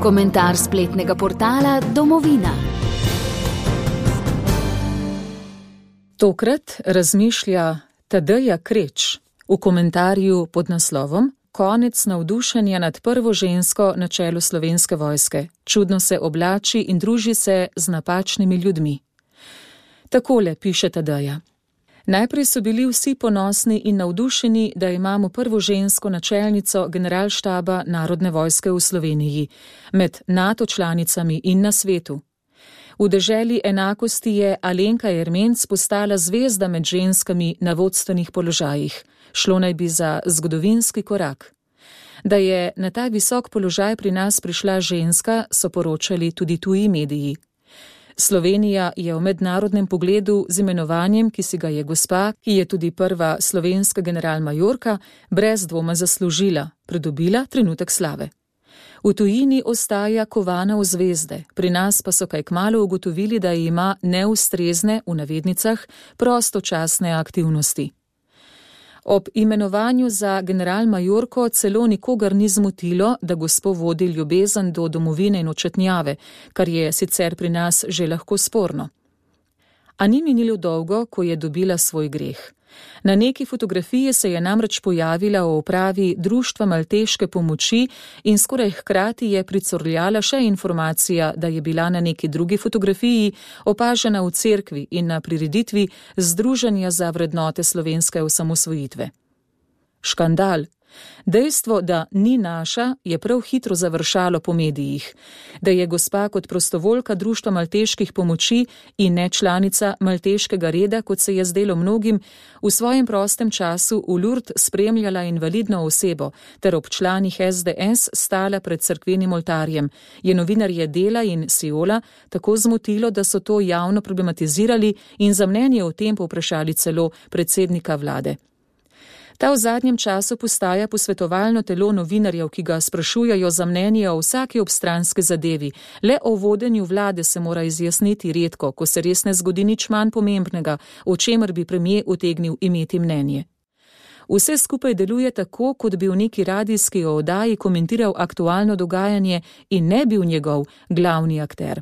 Komentar spletnega portala Domovina. Tokrat razmišlja Tadeja Kreč v komentarju pod naslovom Konec navdušenja nad prvo žensko na čelu Slovenske vojske. Čudno se oblači in druži se z napačnimi ljudmi. Takole piše Tadeja. Najprej so bili vsi ponosni in navdušeni, da imamo prvo žensko načelnico generalštaba Narodne vojske v Sloveniji, med NATO članicami in na svetu. V deželi enakosti je Alenka Ermenc postala zvezda med ženskami na vodstvenih položajih. Šlo naj bi za zgodovinski korak. Da je na ta visok položaj pri nas prišla ženska, so poročali tudi tuji mediji. Slovenija je v mednarodnem pogledu z imenovanjem, ki si ga je gospa, ki je tudi prva slovenska generalmajorka, brez dvoma zaslužila, pridobila trenutek slave. V tujini ostaja kovana v zvezde, pri nas pa so kaj kmalu ugotovili, da ima neustrezne, v navednicah, prostočasne aktivnosti. Ob imenovanju za generalmajorko celo nikogar ni zmotilo, da gospo vodi ljubezen do domovine in očetnjave, kar je sicer pri nas že lahko sporno. A ni minilo dolgo, ko je dobila svoj greh. Na neki fotografiji se je namreč pojavila v upravi Društva malteške pomoči in skoraj hkrati je pricurljala še informacija, da je bila na neki drugi fotografiji opažena v cerkvi in na prireditvi Združenja za vrednote slovenske osamosvojitve. Škandal. Dejstvo, da ni naša, je prav hitro završalo po medijih. Da je gospa kot prostovoljka Društva malteških pomoči in ne članica malteškega reda, kot se je zdelo mnogim, v svojem prostem času v Lourdes spremljala invalidno osebo ter ob članih SDS stala pred cerkvenim oltarjem, je novinarje Dela in Siola tako zmotilo, da so to javno problematizirali in za mnenje o tem povprašali celo predsednika vlade. Ta v zadnjem času postaja posvetovalno telo novinarjev, ki ga sprašujejo za mnenje o vsaki obstranski zadevi. Le o vodenju vlade se mora izjasniti redko, ko se res ne zgodi nič manj pomembnega, o čemer bi premier utegnil imeti mnenje. Vse skupaj deluje tako, kot bi v neki radijski oddaji komentiral aktualno dogajanje in ne bil njegov glavni akter.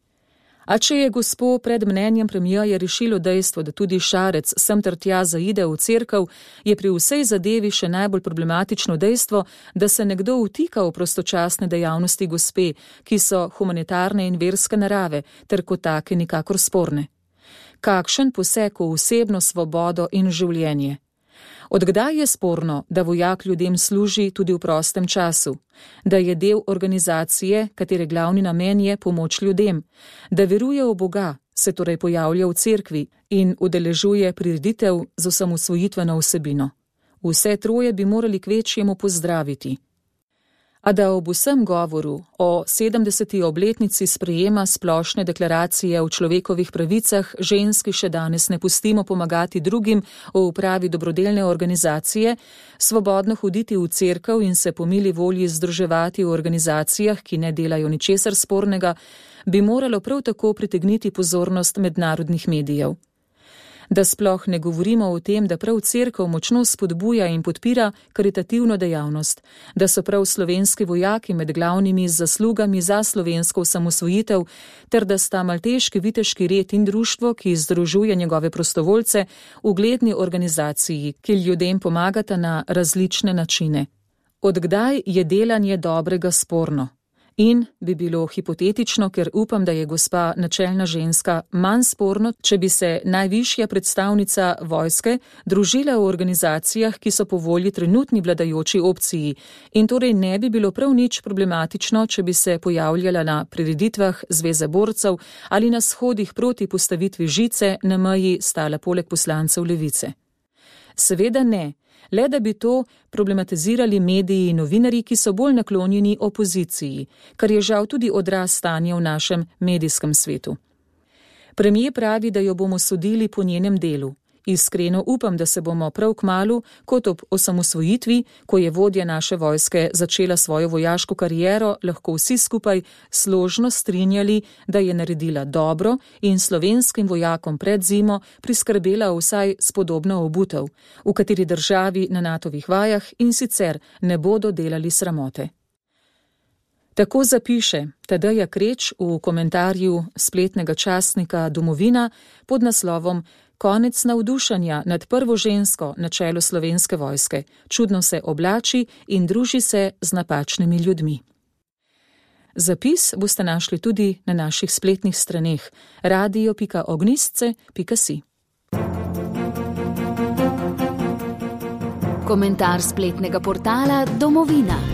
A če je gospo pred mnenjem premierja rešilo dejstvo, da tudi Šarec sem ter tja zaide v cerkev, je pri vsej zadevi še najbolj problematično dejstvo, da se nekdo vtika v prostočasne dejavnosti gospe, ki so humanitarne in verske narave, ter kot take nikakor sporne. Kakšen poseg v osebno svobodo in življenje? Odkdaj je sporno, da vojak ljudem služi tudi v prostem času, da je del organizacije, katere glavni namen je pomoč ljudem, da veruje v Boga, se torej pojavlja v cerkvi in udeležuje prireditev z osamosvojitveno vsebino. Vse troje bi morali kvečjemu pozdraviti. A da ob vsem govoru o 70. obletnici sprejema splošne deklaracije o človekovih pravicah ženski še danes ne pustimo pomagati drugim v upravi dobrodelne organizacije, svobodno hoditi v cerkev in se po mili volji združevati v organizacijah, ki ne delajo ničesar spornega, bi moralo prav tako pritegniti pozornost mednarodnih medijev. Da sploh ne govorimo o tem, da prav cerkev močno spodbuja in podpira karitativno dejavnost, da so prav slovenski vojaki med glavnimi z zaslugami za slovensko osamosvojitev, ter da sta malteški viteški red in društvo, ki združuje njegove prostovoljce, ugledni organizaciji, ki ljudem pomagata na različne načine. Od kdaj je delanje dobrega sporno? In bi bilo hipotetično, ker upam, da je gospa načelna ženska, manj sporno, če bi se najvišja predstavnica vojske družila v organizacijah, ki so po volji trenutni vladajoči opciji, in torej ne bi bilo prav nič problematično, če bi se pojavljala na prireditvah Zveze borcev ali na shodih proti postavitvi žice na meji stala poleg poslancev Levice. Seveda ne. Le da bi to problematizirali mediji in novinarji, ki so bolj naklonjeni opoziciji, kar je žal tudi odraz stanja v našem medijskem svetu. Premier pravi, da jo bomo sodili po njenem delu. Iskreno upam, da se bomo prav kmalu, kot ob osamosvojitvi, ko je vodja naše vojske začela svojo vojaško kariero, lahko vsi skupaj složno strinjali, da je naredila dobro in slovenskim vojakom pred zimo priskrbela vsaj spodobno obutev, v kateri državi na NATO-vih vajah in sicer ne bodo delali sramote. Tako zapiše Tadeja Kreč v komentarju spletnega časnika Domovina pod naslovom Konec navdušenja nad prvo žensko na čelu Slovenske vojske. Čudno se oblači in druži se z napačnimi ljudmi. Zapis boste našli tudi na naših spletnih straneh radio.ognistce.si. Komentar spletnega portala Domovina.